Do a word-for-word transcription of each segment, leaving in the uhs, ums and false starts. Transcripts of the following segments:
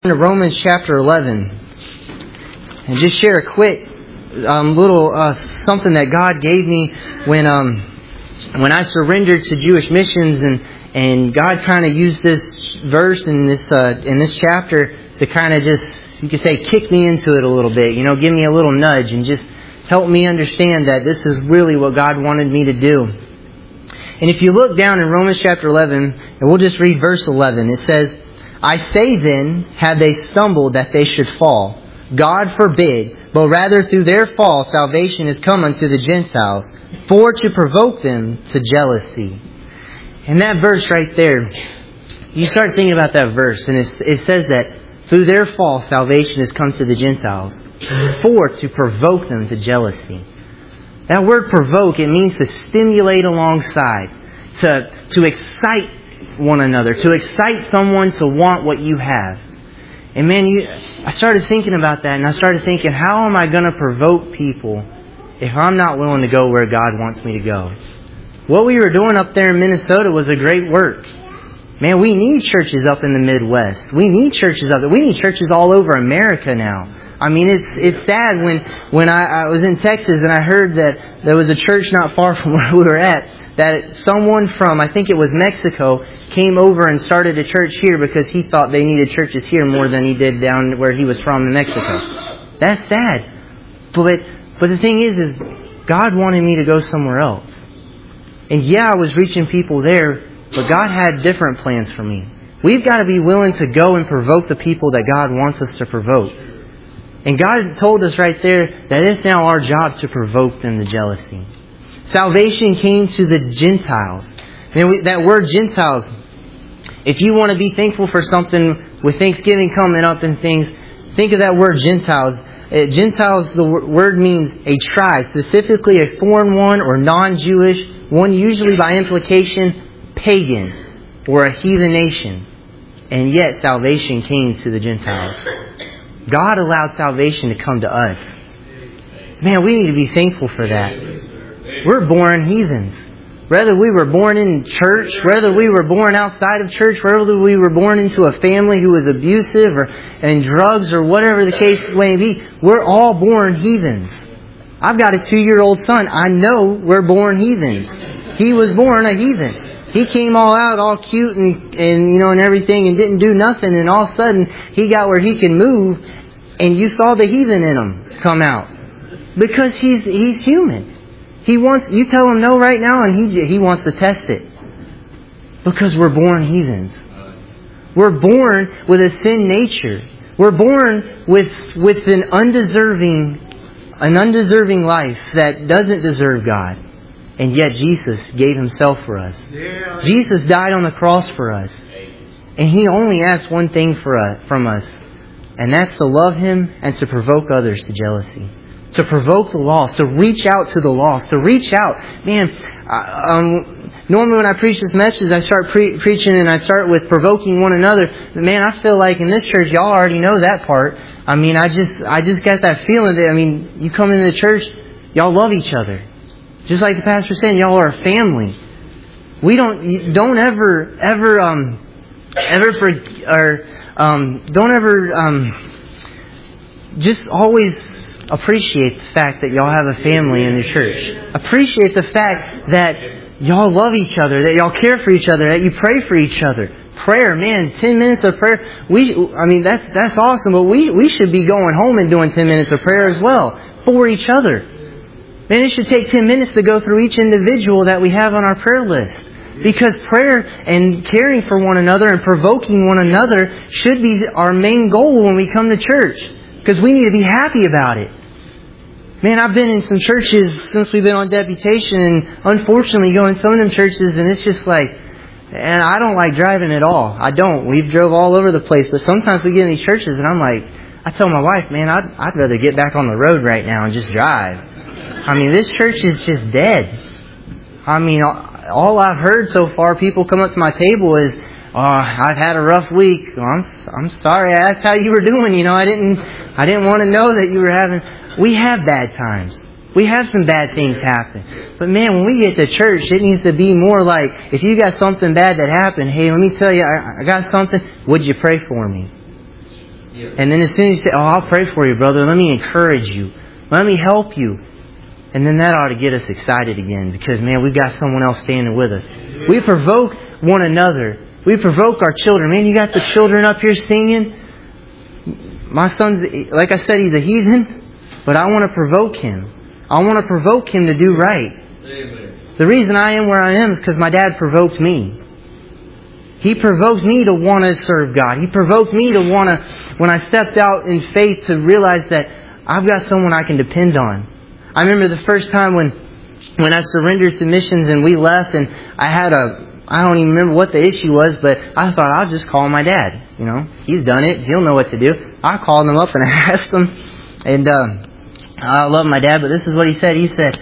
To Romans chapter eleven, and just share a quick um, little uh, something that God gave me when um, when I surrendered to Jewish missions, and and God kind of used this verse in this uh, in this chapter to kind of just, you could say, kick me into it a little bit, you know, give me a little nudge and just help me understand that this is really what God wanted me to do. And if you look down in Romans chapter eleven, and we'll just read verse eleven, it says, I say then, have they stumbled that they should fall? God forbid, but rather through their fall salvation is come unto the Gentiles, for to provoke them to jealousy. And that verse right there, you start thinking about that verse, and it's, it says that through their fall salvation has come to the Gentiles, for to provoke them to jealousy. That word provoke, it means to stimulate alongside, to, to excite one another, to excite someone to want what you have. And man, you, I started thinking about that, and I started thinking, how am I going to provoke people if I'm not willing to go where God wants me to go? What we were doing up there in Minnesota was a great work. Man, we need churches up in the Midwest. We need churches up there. We need churches all over America now. I mean, it's it's sad when, when I, I was in Texas and I heard that there was a church not far from where we were at, that someone from, I think it was Mexico, came over and started a church here because he thought they needed churches here more than he did down where he was from in Mexico. That's sad. But but the thing is, is God wanted me to go somewhere else. And yeah, I was reaching people there, but God had different plans for me. We've got to be willing to go and provoke the people that God wants us to provoke. And God told us right there that it's now our job to provoke them to jealousy. Salvation came to the Gentiles. And we, that word Gentiles, if you want to be thankful for something with Thanksgiving coming up and things, think of that word Gentiles. Uh, Gentiles, the word means a tribe, specifically a foreign one or non-Jewish, one usually by implication pagan or a heathen nation. And yet salvation came to the Gentiles. God allowed salvation to come to us. Man, we need to be thankful for that. We're born heathens. Whether we were born in church, whether we were born outside of church, whether we were born into a family who was abusive or in drugs or whatever the case may be, we're all born heathens. I've got a two-year-old son. I know we're born heathens. He was born a heathen. He came all out, all cute and, and you know and everything, and didn't do nothing. And all of a sudden, he got where he can move, and you saw the heathen in him come out because he's he's human. He wants, you tell him no right now, and he he wants to test it. Because we're born heathens. We're born with a sin nature. We're born with with an undeserving an undeserving life that doesn't deserve God. And yet Jesus gave Himself for us. Jesus died on the cross for us. And He only asked one thing for us, from us. And that's to love Him and to provoke others to jealousy. To provoke the lost, to reach out to the lost, to reach out. Man, I, um, normally when I preach this message, I start pre- preaching and I start with provoking one another. Man, I feel like in this church, y'all already know that part. I mean, I just, I just got that feeling that, I mean, you come into the church, y'all love each other. Just like the pastor said, y'all are a family. We don't, don't ever, ever, um, ever, for, or, um, don't ever, um, just always appreciate the fact that y'all have a family in the church. Appreciate the fact that y'all love each other, that y'all care for each other, that you pray for each other. Prayer, man, ten minutes of prayer. We, I mean, that's that's awesome, but we, we should be going home and doing ten minutes of prayer as well for each other. Man, it should take ten minutes to go through each individual that we have on our prayer list. Because prayer and caring for one another and provoking one another should be our main goal when we come to church. Because we need to be happy about it. Man, I've been in some churches since we've been on deputation, and unfortunately go in some of them churches and it's just like, and I don't like driving at all. I don't. We've drove all over the place, but sometimes we get in these churches and I'm like, I tell my wife, man, I'd, I'd rather get back on the road right now and just drive. I mean, this church is just dead. I mean, all I've heard so far, people come up to my table is, oh, I've had a rough week. Well, I'm I'm sorry. I asked how you were doing. You know, I didn't I didn't want to know that you were having. We have bad times. We have some bad things happen. But man, when we get to church, it needs to be more like, if you got something bad that happened, hey, let me tell you, I, I got something. Would you pray for me? And then as soon as you say, oh, I'll pray for you, brother. Let me encourage you. Let me help you. And then that ought to get us excited again because, man, we've got someone else standing with us. We provoke one another. We provoke our children. Man, you got the children up here singing. My son's, like I said, he's a heathen, but I want to provoke him. I want to provoke him to do right. Amen. The reason I am where I am is because my dad provoked me. He provoked me to want to serve God. He provoked me to want to, when I stepped out in faith, to realize that I've got someone I can depend on. I remember the first time when, when I surrendered to missions and we left, and I had a, I don't even remember what the issue was, but I thought I'll just call my dad. You know, he's done it. He'll know what to do. I called him up and I asked him, and um, I love my dad, but this is what he said. He said,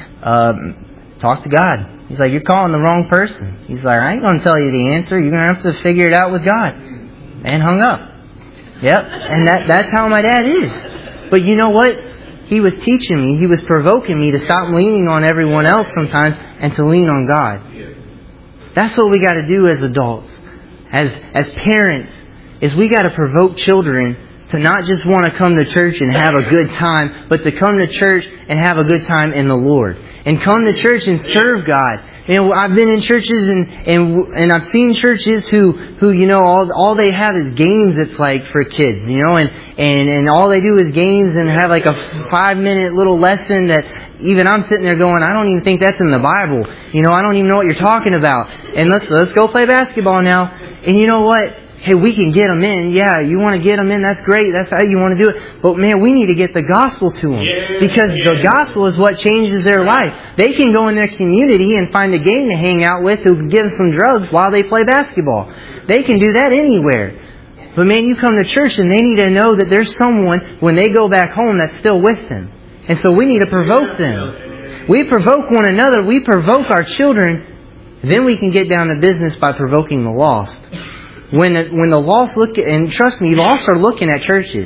um, talk to God. He's like, you're calling the wrong person. He's like, I ain't going to tell you the answer. You're going to have to figure it out with God. And hung up. Yep. And that that's how my dad is. But you know what? He was teaching me. He was provoking me to stop leaning on everyone else sometimes and to lean on God. That's what we got to do as adults. As as parents, is we got to provoke children to not just want to come to church and have a good time, but to come to church and have a good time in the Lord. And come to church and serve God. You know, I've been in churches and and and I've seen churches who who you know all all they have is games. It's like for kids, you know, and and and all they do is games and have like a five minute little lesson that even I'm sitting there going, I don't even think that's in the Bible. You know, I don't even know what you're talking about. And let's let's go play basketball now. And you know what? Hey, we can get them in. Yeah, you want to get them in? That's great. That's how you want to do it. But man, we need to get the gospel to them. Yeah, because yeah. the gospel is what changes their life. They can go in their community and find a gang to hang out with who can give them some drugs while they play basketball. They can do that anywhere. But man, you come to church and they need to know that there's someone when they go back home that's still with them. And so we need to provoke them. We provoke one another. We provoke our children. Then we can get down to business by provoking the lost. When the, when the lost look at, and trust me, lost are looking at churches.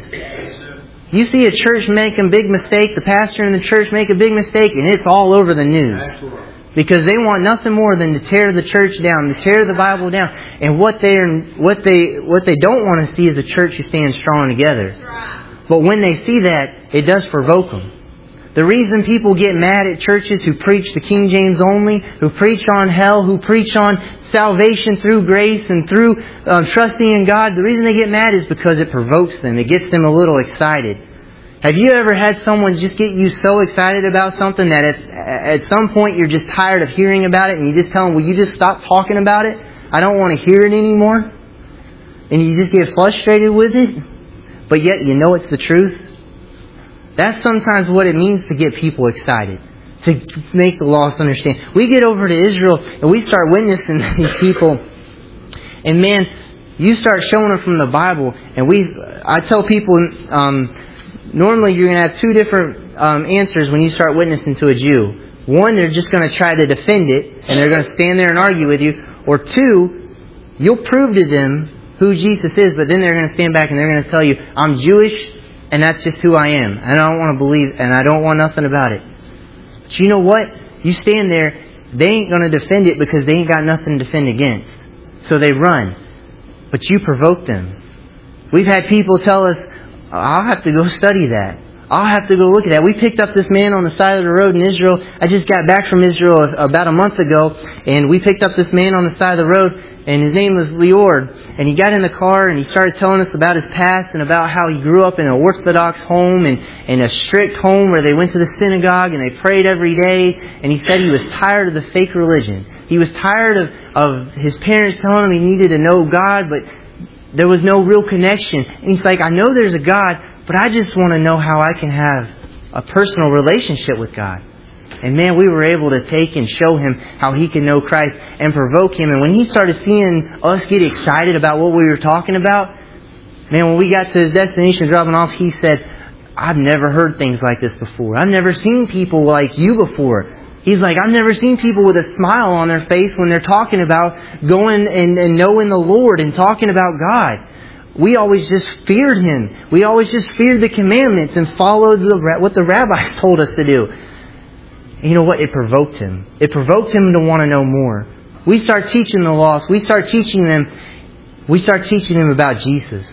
You see a church make a big mistake, the pastor in the church make a big mistake, and it's all over the news. Because they want nothing more than to tear the church down, to tear the Bible down. And what they what they what they don't want to see is a church who stands strong together. But when they see that, it does provoke them. The reason people get mad at churches who preach the King James only, who preach on hell, who preach on salvation through grace and through um, trusting in God, the reason they get mad is because it provokes them. It gets them a little excited. Have you ever had someone just get you so excited about something that at, at some point you're just tired of hearing about it and you just tell them, will you just stop talking about it? I don't want to hear it anymore. And you just get frustrated with it, but yet you know it's the truth. That's sometimes what it means to get people excited. To make the lost understand. We get over to Israel and we start witnessing to these people. And man, you start showing them from the Bible. And we, I tell people, um, normally you're going to have two different um, answers when you start witnessing to a Jew. One, they're just going to try to defend it. And they're going to stand there and argue with you. Or two, you'll prove to them who Jesus is. But then they're going to stand back and they're going to tell you, I'm Jewish. And that's just who I am. I don't want to believe, and I don't want nothing about it. But you know what? You stand there, they ain't going to defend it because they ain't got nothing to defend against. So they run. But you provoke them. We've had people tell us, I'll have to go study that. I'll have to go look at that. We picked up this man on the side of the road in Israel. I just got back from Israel about a month ago, and we picked up this man on the side of the road. And his name was Lior. And he got in the car and he started telling us about his past and about how he grew up in an Orthodox home and in a strict home where they went to the synagogue and they prayed every day. And he said he was tired of the fake religion. He was tired of, of his parents telling him he needed to know God, but there was no real connection. And he's like, I know there's a God, but I just want to know how I can have a personal relationship with God. And man, we were able to take and show him how he can know Christ and provoke him. And when he started seeing us get excited about what we were talking about, man, when we got to his destination dropping off, he said, I've never heard things like this before. I've never seen people like you before. He's like, I've never seen people with a smile on their face when they're talking about going and, and knowing the Lord and talking about God. We always just feared Him. We always just feared the commandments and followed the, what the rabbis told us to do. And you know what? It provoked him. It provoked him to want to know more. We start teaching the lost. We start teaching them. We start teaching them about Jesus.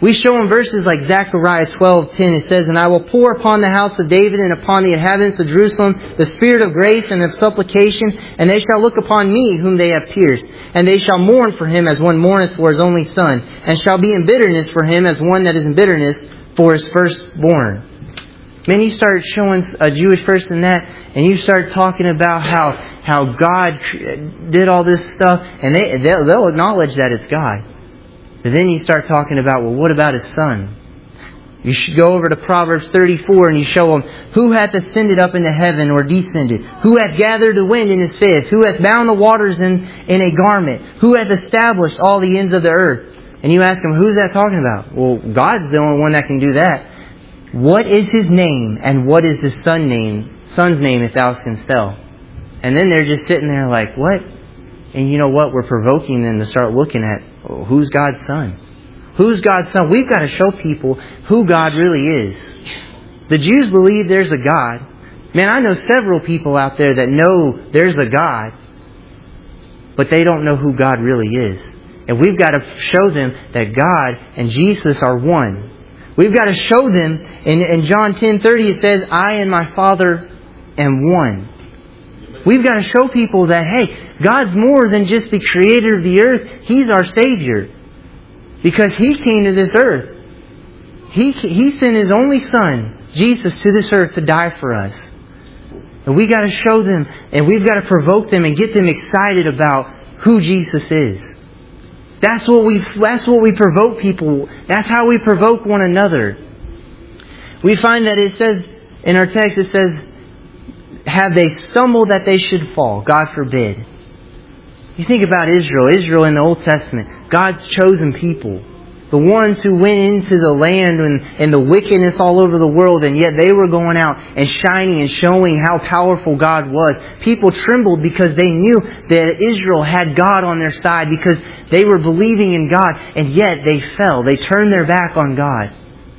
We show in verses like Zechariah twelve ten, it says, "And I will pour upon the house of David and upon the inhabitants of Jerusalem the spirit of grace and of supplication, and they shall look upon me whom they have pierced. And they shall mourn for him as one mourneth for his only son, and shall be in bitterness for him as one that is in bitterness for his firstborn." Man, you start showing a Jewish person that, and you start talking about how how God did all this stuff, and they they'll, they'll acknowledge that it's God. But then you start talking about, well, what about His Son? You should go over to Proverbs thirty-four and you show them, "Who hath ascended up into heaven or descended? Who hath gathered the wind in his fist? Who hath bound the waters in, in a garment? Who hath established all the ends of the earth?" And you ask them, who's that talking about? Well, God's the only one that can do that. "What is His name, and what is His son name, son's name, if thou canst tell?" And then they're just sitting there like, what? And you know what? We're provoking them to start looking at, well, who's God's Son? Who's God's Son? We've got to show people who God really is. The Jews believe there's a God. Man, I know several people out there that know there's a God, but they don't know who God really is. And we've got to show them that God and Jesus are one. We've got to show them, in, in John ten thirty it says, "I and my Father am one." We've got to show people that, hey, God's more than just the creator of the earth. He's our Savior. Because He came to this earth. He, he sent His only Son, Jesus, to this earth to die for us. And we got to show them, and we've got to provoke them and get them excited about who Jesus is. That's what we, that's what we provoke people. That's how we provoke one another. We find that it says, in our text, it says, "Have they stumbled that they should fall?" God forbid. You think about Israel. Israel in the Old Testament. God's chosen people. The ones who went into the land and, and the wickedness all over the world, and yet they were going out and shining and showing how powerful God was. People trembled because they knew that Israel had God on their side, because they were believing in God, and yet they fell. They turned their back on God.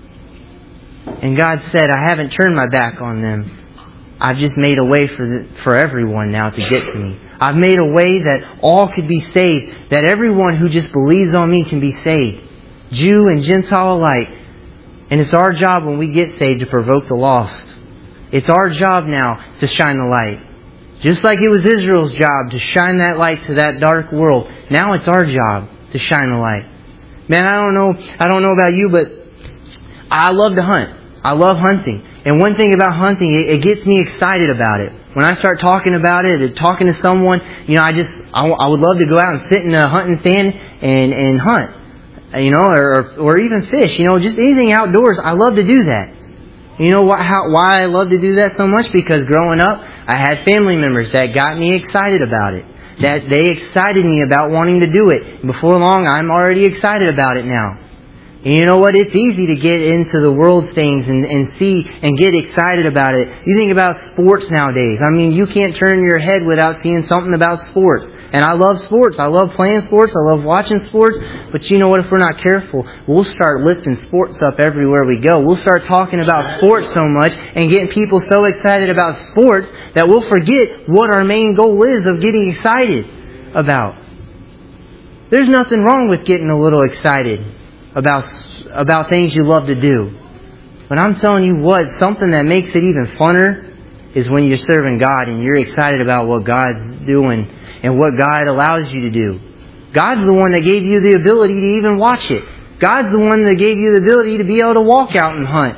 And God said, "I haven't turned my back on them. I've just made a way for the, for everyone now to get to me. I've made a way that all could be saved, that everyone who just believes on me can be saved, Jew and Gentile alike." And it's our job when we get saved to provoke the lost. It's our job now to shine the light. Just like it was Israel's job to shine that light to that dark world, now it's our job to shine the light. Man, I don't know, I don't know about you, but I love to hunt. I love hunting. And one thing about hunting, it, it gets me excited about it. When I start talking about it, and talking to someone, you know, I just, I, I would love to go out and sit in a hunting stand and, and hunt. You know, or, or even fish, you know, just anything outdoors. I love to do that. You know why, how, why I love to do that so much? Because growing up, I had family members that got me excited about it. That they excited me about wanting to do it. Before long, I'm already excited about it now. And you know what? It's easy to get into the world's things and, and see and get excited about it. You think about sports nowadays. I mean, you can't turn your head without seeing something about sports. And I love sports. I love playing sports. I love watching sports. But you know what? If we're not careful, we'll start lifting sports up everywhere we go. We'll start talking about sports so much and getting people so excited about sports that we'll forget what our main goal is of getting excited about. There's nothing wrong with getting a little excited about about things you love to do. But I'm telling you what, something that makes it even funner is when you're serving God and you're excited about what God's doing and what God allows you to do. God's the one that gave you the ability to even watch it. God's the one that gave you the ability to be able to walk out and hunt.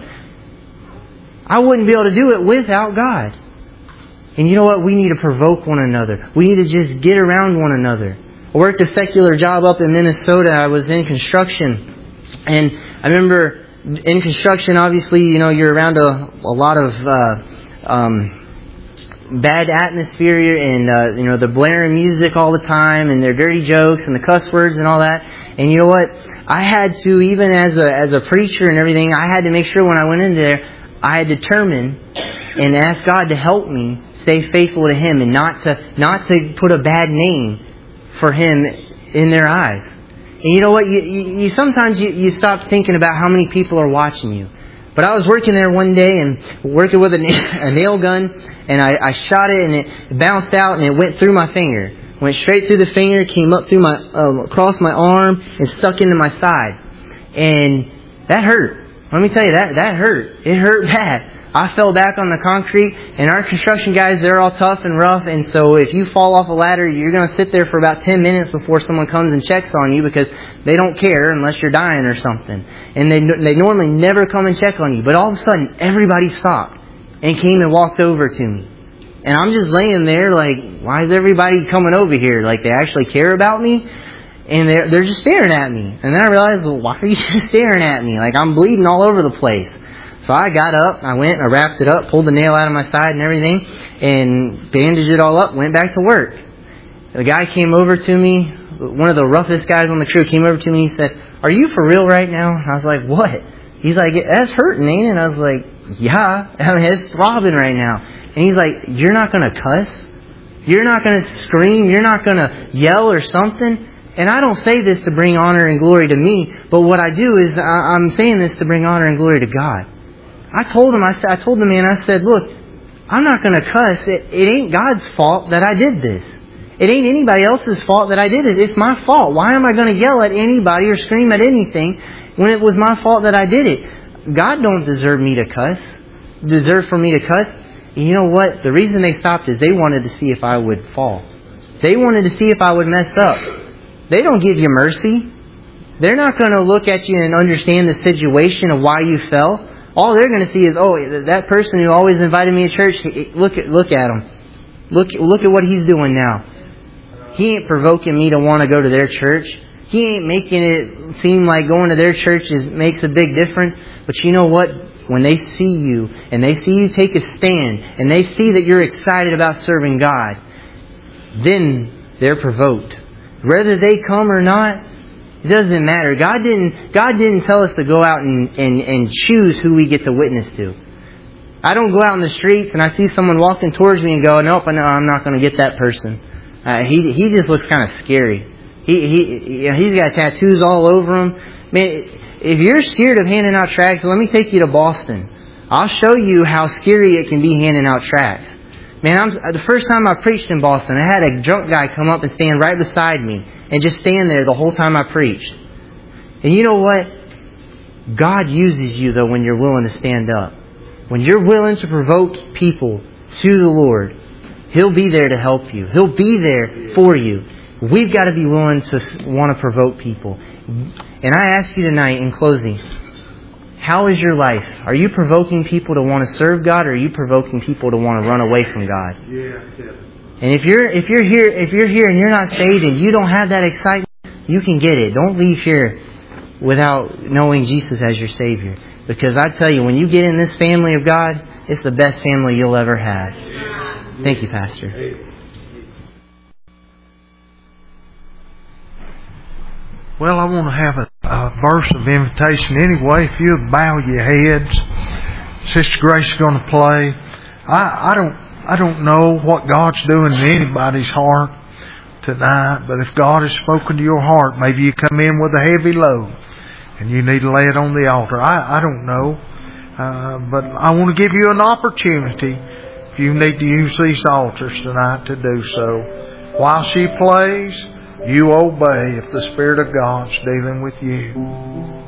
I wouldn't be able to do it without God. And you know what? We need to provoke one another. We need to just get around one another. I worked a secular job up in Minnesota. I was in construction. And I remember in construction, obviously, you know, you're around a, a lot of uh, um, bad atmosphere and, uh, you know, the blaring music all the time and their dirty jokes and the cuss words and all that. And you know what? I had to, even as a as a preacher and everything, I had to make sure when I went in there, I had determined and asked God to help me stay faithful to Him and not to not to put a bad name for Him in their eyes. And you know what? You, you, you sometimes you, you stop thinking about how many people are watching you. But I was working there one day and working with a, a nail gun, and I, I shot it and it bounced out and it went through my finger. Went straight through the finger, came up through my um, across my arm and stuck into my side. And That hurt. Let me tell you, that, that hurt. It hurt bad. I fell back on the concrete, and our construction guys, they're all tough and rough, and so if you fall off a ladder, you're going to sit there for about ten minutes before someone comes and checks on you, because they don't care unless you're dying or something. And they they normally never come and check on you. But all of a sudden, everybody stopped and came and walked over to me. And I'm just laying there like, why is everybody coming over here? Like, they actually care about me? And they're, they're just staring at me. And then I realized, well, why are you just staring at me? Like, I'm bleeding all over the place. So I got up, I went, I wrapped it up, pulled the nail out of my side and everything, and bandaged it all up, went back to work. The guy came over to me, one of the roughest guys on the crew came over to me, he said, "Are you for real right now?" And I was like, "What?" He's like, "That's hurting, ain't it?" And I was like, "Yeah, I mean, it's throbbing right now." And he's like, "You're not going to cuss? You're not going to scream? You're not going to yell or something?" And I don't say this to bring honor and glory to me, but what I do is I'm saying this to bring honor and glory to God. I told him, I, I told the man, I said, "Look, I'm not going to cuss. It, it ain't God's fault that I did this. It ain't anybody else's fault that I did it. It's my fault. Why am I going to yell at anybody or scream at anything when it was my fault that I did it? God don't deserve me to cuss, deserve for me to cuss." And you know what? The reason they stopped is they wanted to see if I would fall. They wanted to see if I would mess up. They don't give you mercy. They're not going to look at you and understand the situation of why you fell. All they're going to see is, oh, that person who always invited me to church, look at look at him. Look, look at what he's doing now. He ain't provoking me to want to go to their church. He ain't making it seem like going to their church is, makes a big difference. But you know what? When they see you, and they see you take a stand, and they see that you're excited about serving God, then they're provoked. Whether they come or not, it doesn't matter. God didn't God didn't tell us to go out and, and, and choose who we get to witness to. I don't go out in the streets and I see someone walking towards me and go, "Nope, no, I'm not going to get that person. Uh, he he just looks kind of scary. He he he's got tattoos all over him." Man, if you're scared of handing out tracts, let me take you to Boston. I'll show you how scary it can be handing out tracts. Man, I'm, the first time I preached in Boston, I had a drunk guy come up and stand right beside me and just stand there the whole time I preached. And you know what? God uses you, though, when you're willing to stand up. When you're willing to provoke people to the Lord, He'll be there to help you. He'll be there for you. We've got to be willing to want to provoke people. And I ask you tonight, in closing, how is your life? Are you provoking people to want to serve God, or are you provoking people to want to run away from God? Yeah. And if you're if you're here if you're here and you're not saved and you don't have that excitement, you can get it. Don't leave here without knowing Jesus as your Savior. Because I tell you, when you get in this family of God, it's the best family you'll ever have. Thank you, Pastor. Well, I want to have a, a verse of invitation anyway. If you'll bow your heads, Sister Grace is going to play. I, I don't I don't know what God's doing in anybody's heart tonight, but if God has spoken to your heart, maybe you come in with a heavy load and you need to lay it on the altar. I, I don't know, uh, but I want to give you an opportunity if you need to use these altars tonight to do so. While she plays, you obey if the Spirit of God's dealing with you.